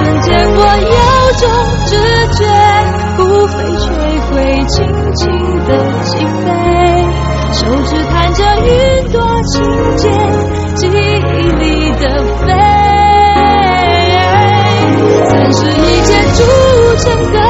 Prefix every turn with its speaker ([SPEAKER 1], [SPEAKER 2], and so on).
[SPEAKER 1] 瞬间我有种直觉，不飞却会轻轻的起飞，手指弹着云朵轻剑，记忆里的飞，暂时一切铸成的